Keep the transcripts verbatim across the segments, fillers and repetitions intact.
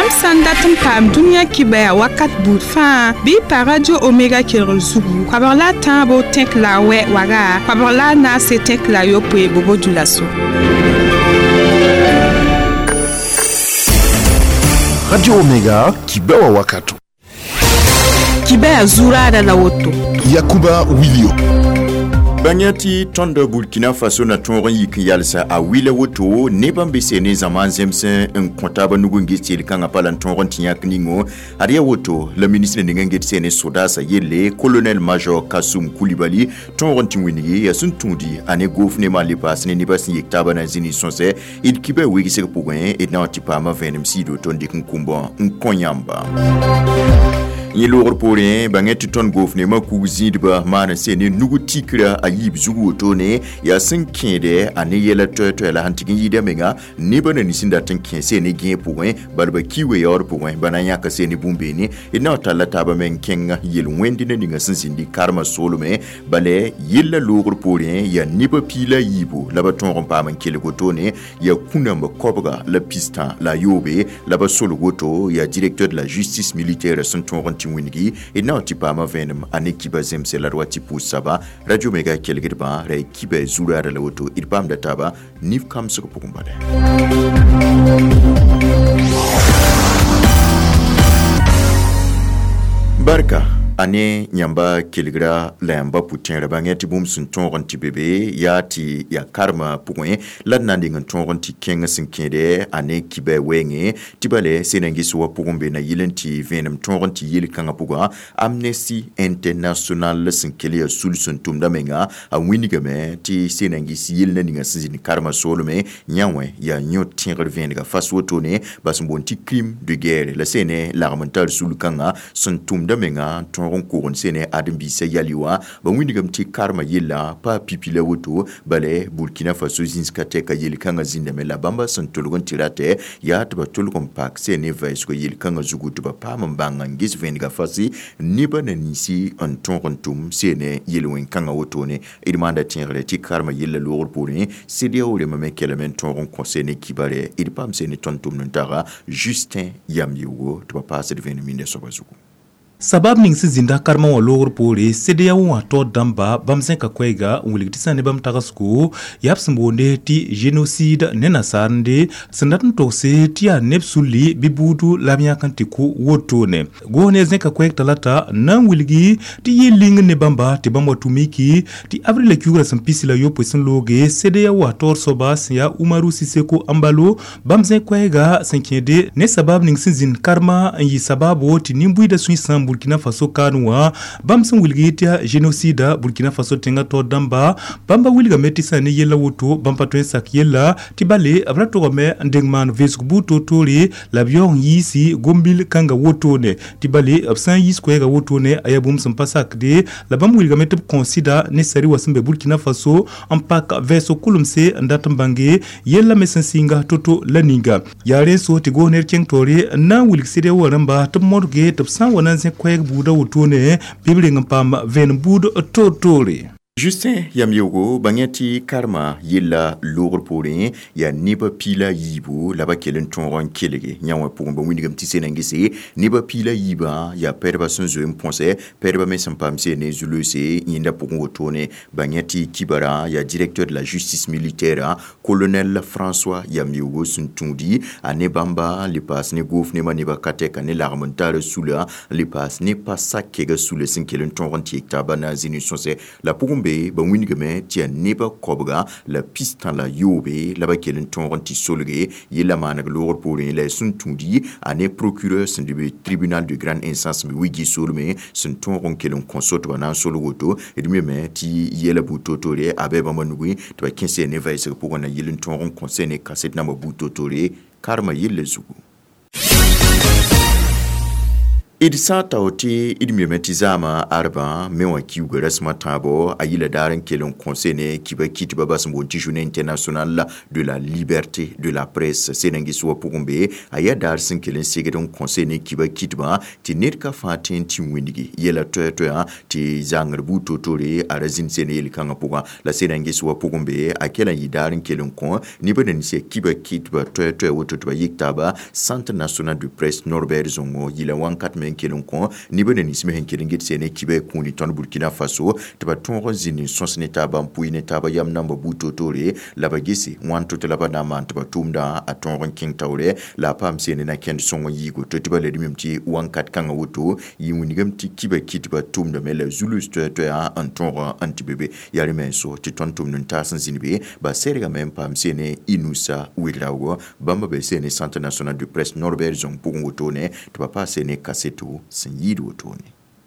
sandatum pam dunia kibaya wakat bout fa bi pa radio Omega Kerozugu kwabarla tambo tek la we waga kwabarla na se tek la yo pwe bobo dulaso. Radio Omega kibawa wakatu kibaya zura da la woto Yakuba Wilio Banyati tonda Burkina Faso na tonron yikiyalsa a wile woto ne bambese ne zaman zemse en kontaba nugungi tsili kanga pala tonron tinyak ningo aria woto le ministre ne ngenge tsene sodasa yele colonel major Kasum Koulibaly tonron tingwini ya sun tundi ane gouvernement mali pas ne nibasi yektaba na zini sonse il kibe wigi se pugwen et na tipa ma venem sido tondi kunkumba nkonyamba Ni lor porin banget ton gouvernement ku zidba mana sene nugu tikra ayib zugu tone ya sinkede ane yela toto la hantigin yida menga ne bana ni sinda tankin sene gen poin balba kiwe yor poin bananya ka sene bumbeni ina tala taba men kenga yel wendi ne ninga sinsindi karma solume bale yella lor porin ya niba pila yibo laba ton rompa man kele gotone ya kunamba kobga la pista la yobe laba solo goto ya directeur de la justice militaire santon Wingi et na tipa ma venem ane kiba zemse la roi tipu saba radio Mega kelgirba re kiba zura la woto irpam da taba nif kam su pukumbale Barka ane nyamba kilgra lamba putin rabangeti bum sun tonron ti bebe ya ti ya karma pugwen ladna ndingan tonron ti kenga sinkede ane kibe wenge tibale senengi suwa pugumbe na yilenti venem tonron ti yil kanga pugwa Amnesty International sinkele solution tumda menga a winigame ti senengi yil na ndinga sinzini karma solome nyawe ya nyot tinre venga faswotone basmbon ti crime de guerre la sene l'armental sulukanga sun tumda menga ton ron sene adam bisa yaliwa ba windigam ti karma yilla pa pipila woto bale Burkina Faso zinska teka yili kanga zindame la bamba santolgon tirate ya tba tolgon pak sene vais ko yili kanga zugu tba pa mbanga ngis venga fasi niba na nisi an ton tum sene yili wen kanga woto ne idmanda tinre ti karma yilla lor pore cede o le mame kelemen ton ron conseil kibare idpam sene tontum ntara Justin Yamiwo tba pa se devenu minde sobazuku Sabab ning si zinda karma wa logor pore sede ya wa to damba bamsen ka kwega wuligtisa ne bam tagasku yapsmbonde ti genocide ne nasarnde sandatn to se ti ya nepsuli bibudu lamya kantiku wotone gone zen ka kweg talata nan wilgi ti yeling ne bamba ti bamba tumiki ti avril kyura sampisi la yopo sen loge sede ya wa tor sobas ya Umaru Siseko Ambalo bamsen kwega senkede ne sabab ning si zin karma yi sababu ti nimbu da suisan Burkina Faso kanwa bamsun wilgitia genocide Burkina Faso tenga to damba bamba wilga metisa ne yela woto bamba to sak yela tibale abrato gome ndengman veskubu totori labion yisi gombil kanga woto ne tibale absan yis ko ga woto ne ayabum sun pasak de labam wilga metep consider ne sari wasimbe Burkina Faso ampak veso kulumse ndatambange yela mesensinga toto laninga yare so ti goner kengtori na wilgside waramba tumorge tapsan wanan kwek buda wotone bibling pam ven bud totori Justin Yamiogo bangeti karma yilla lor pore ya niba pila yibu laba kelen tonron kelege nyawa pugumba winigam tisenengise niba pila yiba ya perba sonzo imponse perba mesampam se ne zuluse yinda pugumotone bangeti kibara ya directeur de la justice militaire colonel François Yamiogo suntundi ane bamba le pas ne gouvernement ne bakateka ne l'armental soula le pas ne pas sakega soule sinkelen tonron tiekta bana zinu sonse la pugumba ba winigame tia neba kobga la pista la yobe la ba kelen tonron ti solge yela manag lor pour la suntundi ane procureur sen du tribunal de grande instance mi wigi solme sen tonron kelen consort wana sologoto et me ti yela butotore abeba manugui to ba kinse ne va ese pour na yelen tonron conseil ne cassette na butotore karma yelle zugu Idisa taoti idmimetizama arba mewa kiuga rasma tabo ayila daran kelon conseil kiba kitba basmbo journée internationale de la liberté de la presse senangi so pugumbe aya dar sin kelen segedon conseil kiba kitba ti netka fatin ti windigi yela to to ti zangar buto tore arazin senel kanga puga la senangi so pugumbe akela yidaran kelon kon ni beden se kiba kitba to to woto to yiktaba centre national de presse Norbert Zongo yila wankat kelon kon ni bene ni sime henkelin git sene kibe kuni ton Burkina Faso te ba ton zini sonsne taba mpui ne taba yam namba buto tore la bagisi wan to la ba na man te ba tumda a ton ranking tawre la pam sene na ken songo yigo to te ba le dimti wan kat kanga woto yimuni gamti kibe kit ba tumda mele zulu to to a an ton anti bebe yari men so ti ton tum nun tasan zinbe ba serga men pam sene inusa wilawo bamba be sene centre national de presse Norbert Zong pour woto ne te ba pa sene kaseto Senyido Otoni.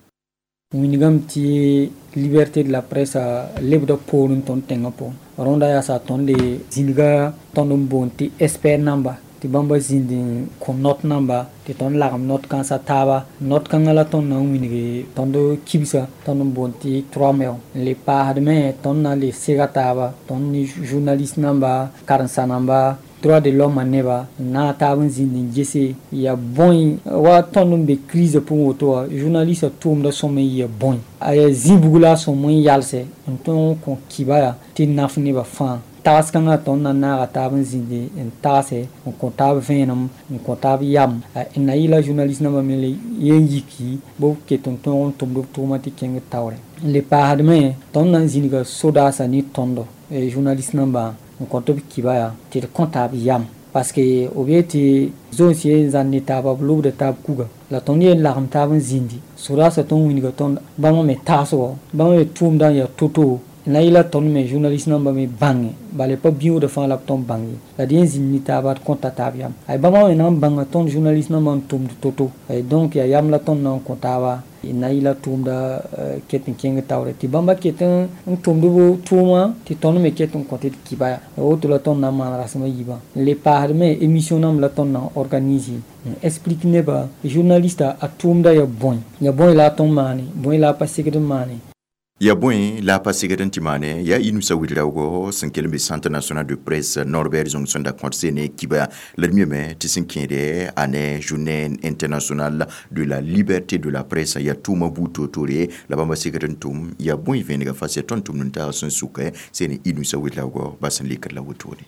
Winigam ti liberté de la presse lebdo pour ton tengapo. Ronda ya sa tonde ziniga tondum bonti esper namba. Ti bamba zindi kon not namba. Ti ton lagam not kan sa taba. Not kan ala ton na winigi tondo kibisa tondum bonti trois mil. Le pa hadme ton na le segataba. Ton ni journaliste namba. Karansa namba. Droit de l'homme à neba na tabun zindin jesse ya bon wa tonum be crise pour auto journaliste tourne de son ya bon aya zibugula son mon yalse on kon kibaya ti nafni ba fan tas kanga ton na na tabun zindi en tase on comptable venam on comptable yam na ila journaliste na mele yiki bo ke ton ton tom do automatique keng tawre le paradme ton na ziniga soda sa ni tondo e journaliste namba on compte kibaya ti comptable yam parce que au lieu ti zone si zan taba blou de tab kuga la tonye la tabun zindi sura sa ton winiga ton ba mo me taso ba mo tum dan ya toto na ila ton me journaliste namba me bangi bale pas bio de fan la ton bangi la dien zindi taba comptable yam ay ba mo na banga ton journaliste namba tum toto et donc ya yam la ton non comptable na ila tum da ketin keng tawre ti bamba ketin tum do tuma ti ton me ketin côté kibaya o to la ton na man rasma yiba les parme émission nam la ton na organiser explique ne ba journaliste a tum da ya bon ya bon la ton mani bon la passer de mani ya bon la passé garantimane ya inusa wilago sankelme centre national de presse Norbert Zong sonda conseil kiba l'mieme tisinkiere ane journée internationale de la liberté de la presse ya tuma buto tore la bamba secretum ya bon venga face tontum nta son suke sene inusa wilago basan likar la wotore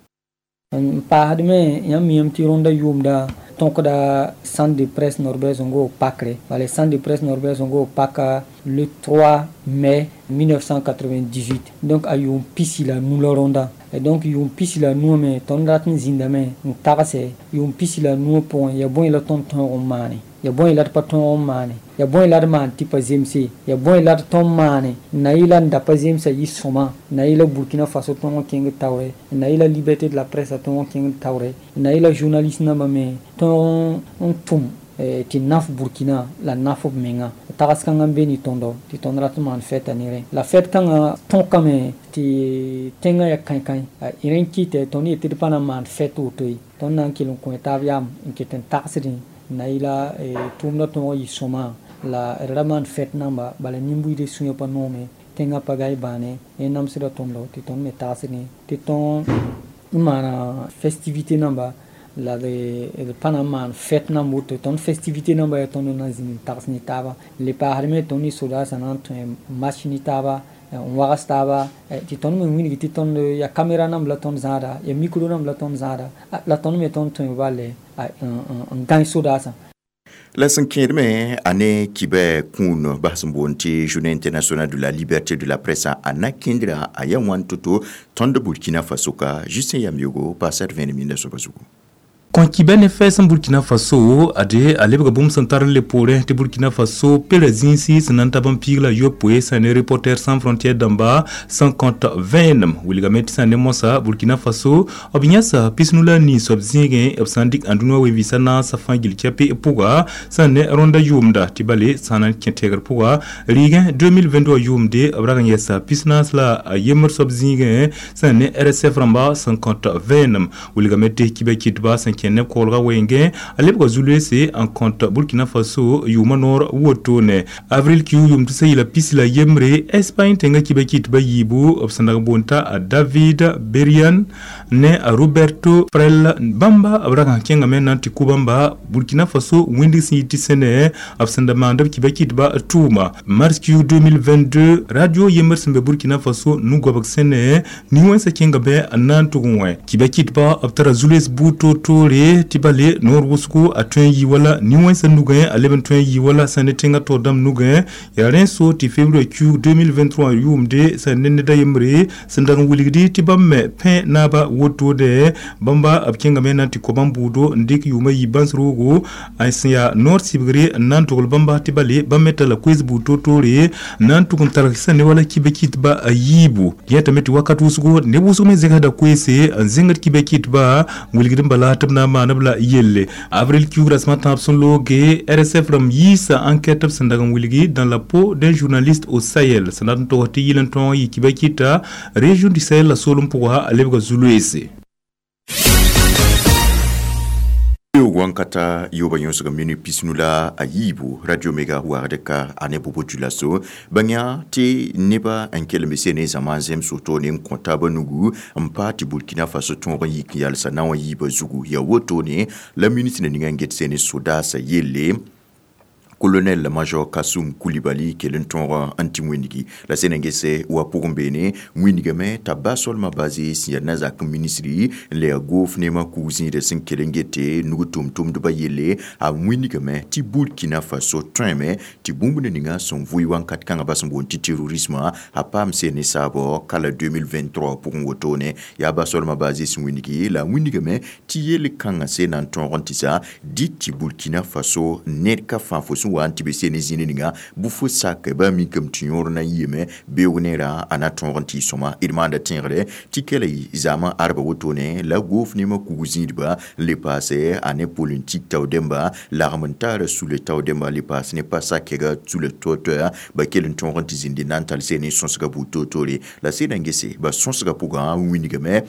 pa hadme yam yam ti ronda yumda donc da centre de presse Norbert Zongo Pacre le centre de presse Norbert Zongo Paka le trois mai mille neuf cent quatre-vingt-dix-huit donc ayum pisila nous le ronda et donc yum pisila nous mais ton ratin zindame ntagase yum pisila nous point ya bon la ton ton mani ya bon la patron mani ya bon la man tipa zemsi ya bon la ton mani na ila nda pa zemsa yisoma na ila Burkina Faso ton king tawre na ila liberté de la presse ton king tawre na ila journaliste na me ton on tum ti naf Burkina la naf menga tagas kanga beni tondo ti tondrat man fête anire la fête kanga ton kame ti tenga ya kan kan iren kite toni ti pana man fête utoi ton nan kilon ko tabiam inketen taxri naila e tumna to yi soma la raman fête namba bala nimbu de sunya panome tenga pagai bane e nam sira tondo ti ton metasini ti ton mana festivité namba la de de Panama fête na moto ton festivité na ba ton na zini taxni taba le parme ton ni soda sanan machine taba on wa staba ti ton me wini ti ton ya camera nam la ton zada ya micro nam la ton zada la ton me ton ton vale un gain soda sa la cinquième année kibe kun basmbonti journée internationale de la liberté de la presse ana kindra ayawan toto ton de Burkina Faso ka Justin Yamyogo passer vingt minutes sur bazuko Quand Kibene fait son Burkina Faso, ade alebga bum santar le pore te Burkina Faso pelezinsi sananta bampigla yopoe sane reporter sans frontières d'amba sans compte venem wilgamet sane mosa Burkina Faso obinyasa pisnula ni sobzinge absandik andunwa wevisana safangil kiape puga sane ronda yumda tibale sanan kintegar puga rigen deux mille vingt-deux yumde abraganyasa pisnas la yemer sobzinge sane R S F ramba sans compte venem wilgamet kibe kitba cinquième kenne kolga wenge alebga zulese en compte Burkina Faso yuma nor wotone avril Q yum tse ila pisila yemre Espagne tenga kibekit bayibu obsanda bonta a David Berian ne a Roberto Frel Bamba abraga kenga mena tikubamba Burkina Faso windi siti sene obsanda manda kibekit ba tuma mars Q deux mille vingt-deux radio yemersembe Burkina Faso nugo sene ni wensa kenga be nantuwe kibekit ba obtara zules buto tore tibale nor wusku atwen yi wala ni wensa nugaye eleven twen yi wala sanetenga tordam nugaye yaren so ti février Q deux mille vingt-trois yumde sanene da yemre sandang wuligdi tibamme pe naba wotode bamba abkenga mena ti kobambudo ndik yuma yibans rogo aisya nor sibgri nantugul bamba tibale bameta la quiz buto tore nantugun tarakisane wala kibekit ba ayibu yata meti wakati usugo ne busume zega da kwese zingat kibekit ba wuligdi bala tabna manabla yelle avril Q rasma tapson loge R S F ram yisa enquête sandang wuligi dans la peau d'un journaliste au Sahel sanat to hoti yilanton yi kibekita région du Sahel la solum pour alebga zuluese wankata yoba yonso ga mini pisnula ayibu radio mega wardeka ane populaso banya ti neba enkel mesene zamanzem soto ne comptable nugu mpati Burkina Faso tongo yikiyal sanawa yiba zugu ya woto ne la minute ne nganget sene soda sa yele colonel major Kassoum Koulibaly kelen tonra anti-Mwenigi la senengese wa porumbene Mwenigame tabasol mabazi siyanaza comme ministri le gof nema kuzi de sen kelengete nugutum tum de bayele a Mwenigame ti Burkina Faso treme ti bumbune ninga son vuiwan kat kanga basombo ti terrorisme a pam sene sabo kala deux mille vingt-trois pour ngotone ya basol mabazi si Mwenigi la Mwenigame ti yele kanga senan tonrontisa dit ti Burkina Faso nerka fanfo wanti be sene zininga bufu sak ba mi kam tunyor na yeme be wonera anaton ronti soma irmanda tinre tikele zama arba wotone la gouf ni ma kuguzidba le passé ane politique tawdemba l'armentare sous le tawdemba le passe n'est pas ça kega sous le toteur ba kelen ton ronti zindi nantal sene sonsga buto tole la senengese ba sonsga puga winigame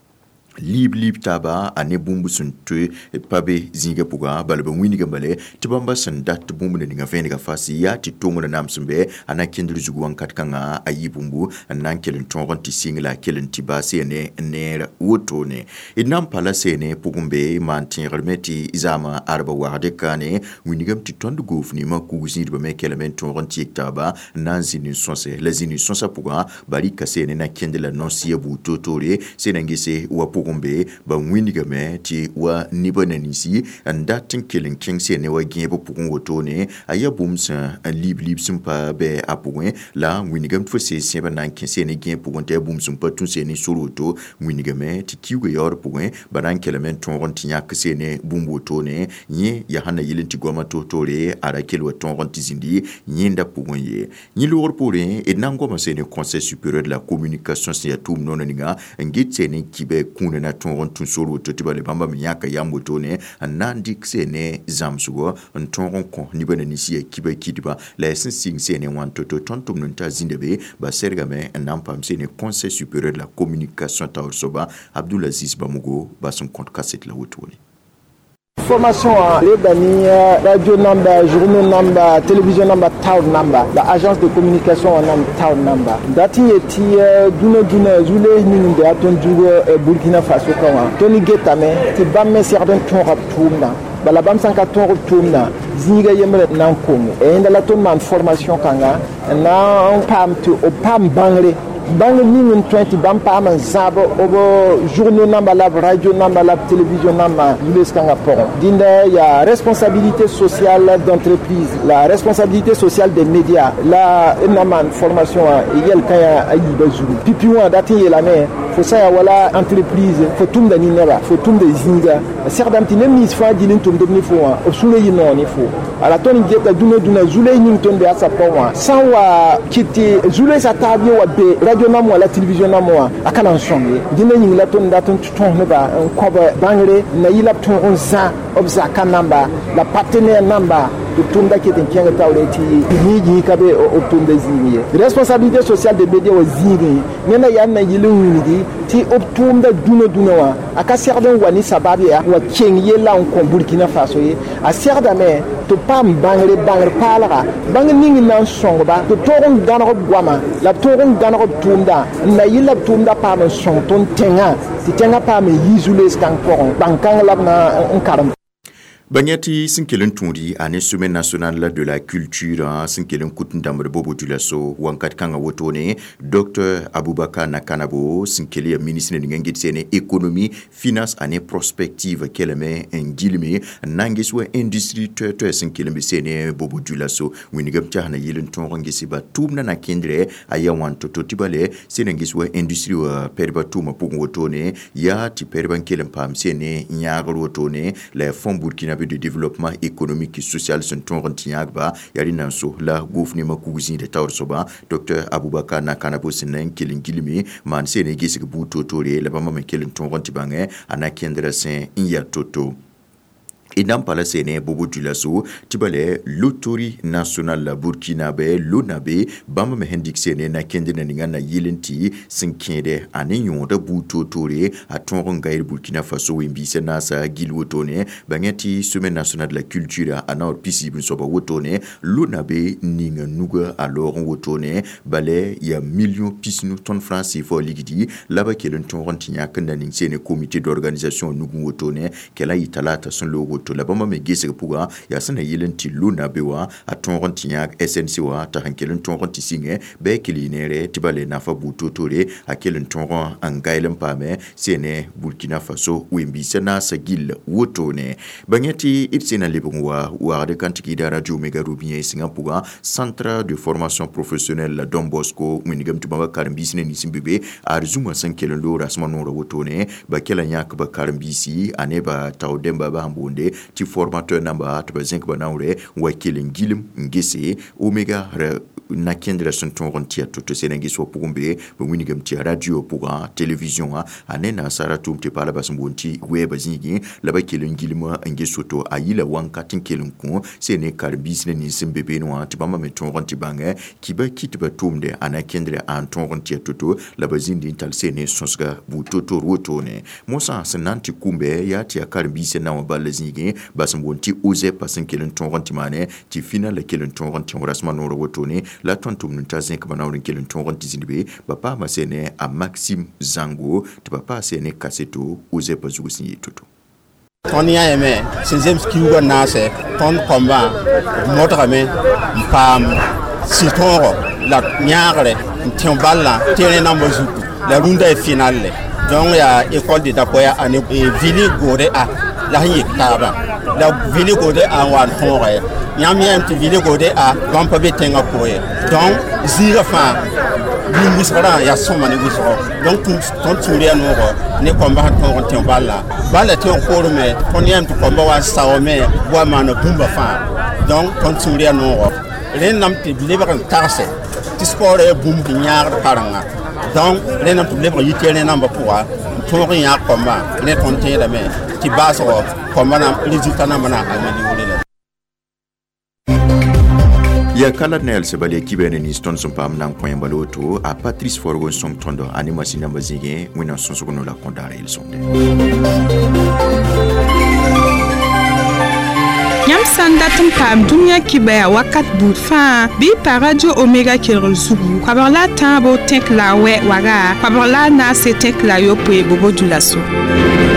lib lib taba ane bumbu suntu pabe zinga puga balba winiga bale tibamba sandat bumbu ne nga fenga fasi ya ti tongo na namsumbe ana kendru zugu wankat kanga ayibumbu anan kelen tongonti singla kelen tibase ne ne wotone inam pala sene pugumbe mantin remeti izama arba warde kane winiga ti tondu gofni ma kugusi ba me kelen tongonti taba nanzini sonse lazini sonsa puga bali kasene na kendela nonsiya bu totore senangese wa gombe ba winiga me ti wa nibananisi anda tinkelin kingse ne wa gebe pukun wotone ayabumsa lib lib simpa be apwen la winiga mfose seba nan kinse ne gen pukun te bumsum patun se ne soroto winiga me ti kiwe yor pukun baran kelemen ton rontinya kse ne bumbotone nye ya hana yilin ti goma totore ara kelwa ton ronti zindi nyenda pukun ye nyi lor pore e nangoma se ne conseil supérieur de la communication se ya tum nonaninga ngitse ne kibe kun na ton tun solo to tibale bamba miaka ya motone anandi ksene zamsugo nton kon ni bana nisi kibe kidiba la sing sene wan to to tontum nta zindebe ba sergame nampam sene conseil supérieur de la communication tawsoba Abdoulaziz Bamugo ba son compte cassette la wotoni formation les bani radio number journal number télévision number town number la agence de communication en nam town number dati eti duno dina zule ni de aton jugo Burkina Faso kawa toni getame ti bamme certain ton rap tourna bala bam sanka ton rap tourna zinga yemre nan kongo e ndala ton man formation kanga na on pam to o pam bangre bang ni twenty bam pam zabo obo journal number la radio number la télévision number yules kanga poro dinda ya responsabilité sociale d'entreprise la responsabilité sociale des médias la naman formation yel kaya ayiba zulu pipi wa dati yela me faut ça wala entreprise faut tum da ni neba faut tum de zinga certains tinem ni fa dilin tum de ni fo wa osule yi non ni fo ala toni geta duna duna zule ni ton de asa poro sans wa kiti zule sa tabi wa be radio na mo la télévision na mo akana nsonge dinda ni la ton da ton ton ne ba ko ba bangre na yila ton on sa obza kanamba la partenaire namba to tumda ke ten kenga tawre ti ni ji kabe o tumda zini responsabilité sociale de médias o zini nena yanna yilun ni ti o tumda duno duno wa aka serdan wani sababu ya wa kenye la on ko Burkina Faso ye a serda me to pam bangre bangre palaga bang ningi nan songba to toron ganro gwama la toron ganro tumda na yila tumda pam song ton tenga ti tenga pam yizule skan poron bankang labna on karam Banyati sinkelen tundi ane semaine nationale de la culture sinkelen kutundamre bobo tulaso wankat kanga wotone docteur Aboubakar Nakanabo sinkeli ministre de ngengitsene économie finance ane prospective keleme ngilme nangiswa industrie tete sinkelen besene bobo tulaso winigam tahna yelen tongesi ba tumna na kendre aya wanto totibale senengiswa industrie wa perba tuma pugo wotone ya ti perban kelen pam sene nyaagro wotone la fond Burkina de développement économique et social sont tontiagba yari nanso la gouvernement kugusin de tawrsoba docteur Aboubakar Nakanabo senen kelingilimi man sene gisi buto tore la bama kelin tontibange anakendra sen inya toto Idam pala sene bobo tulaso tibale lotori national la Burkinabe lonabe bamba me hendik sene na kende na ninga na yelenti sinkende ane yonda buto tore atonron gair Burkina Faso wimbi senasa gilwotone bangati semaine nationale de la culture ana possible soba wotone lonabe ninga nuga alors wotone bale ya million pisnu ton francs fo ligidi laba kelen tonron tinya kanda ning sene comité d'organisation nugu wotone kela italata son logo to la bama me gese puga ya sana yelenti luna bewa atonron tinya S N C wa ta hankelen tonron tisinge be kilinere tibale na fa buto tore akelen tonron angailen pame sene Burkina Faso wimbi sena sagil wotone bangeti itsena lebungwa wa de kantiki da radio mega rubien singa puga centre de formation professionnelle Don Bosco winigam tubaba karambisi ne nisimbibe arzuma sankelen lo rasmano wotone ba kela nyak ba karambisi aneba tawdemba ba mbonde ti formateur namba to bazink banaure wakile ngilim ngese omega na kendra son ton tia to senengi so pugumbe bumwinigam tia radio puga television anena saratum te pala basmbonti web zingi laba kile ngilima ngeso to ayila wankatin kelunku sene karbis ne nisimbe no ti bamba meton ronti bange kiba kitba tumde ana kendra an ton ronti toto laba zindi tal sene sonsga bu toto rotone mosa senanti kumbe ya tia karbis na wabala zingi basmbonti oze pasen kelen ton ronti mane ti final kelen ton ronti rasman no rotone la tontum nuntazen kabana urin kelen ton ronti zinbe papa masene a Maxime Zango ti papa sene kaseto oze pazugo sinye toto ton ya eme sinzem skiugo nase ton combat motrame pam sitoro la nyagre timballa tene nambo zuku la runda e finale donc ya école de dapoya ane vili gore a la yikaba la vili gore a wan hore nyam yam ti vili gore a gampa betenga koye donc zira fa bi misra ya soma ne wisro donc ton turia no ne combat ton ton balla balla te ko me ton yam to combat wa sawme wa mano bumba fa donc ton turia no ren nam ti libre tarse ti sport e bumbi nyar paranga donc ren nam ti libre yitene namba pour ton ya combat ne ton te da me ti baso combat na résultat na mana amelioré. Ya kala nel sebali kibene ni ston son pam nan point baloto a Patrice Forgon son tondo animasi na bazige wina son sokono la kondare il sonde Nyam sandatum pam dunya kibaya wakat bout fa bi pa radio Omega Kerozugu kwabarla tambo tek la we waga kwabarla na se tek la yo pe bobo dulaso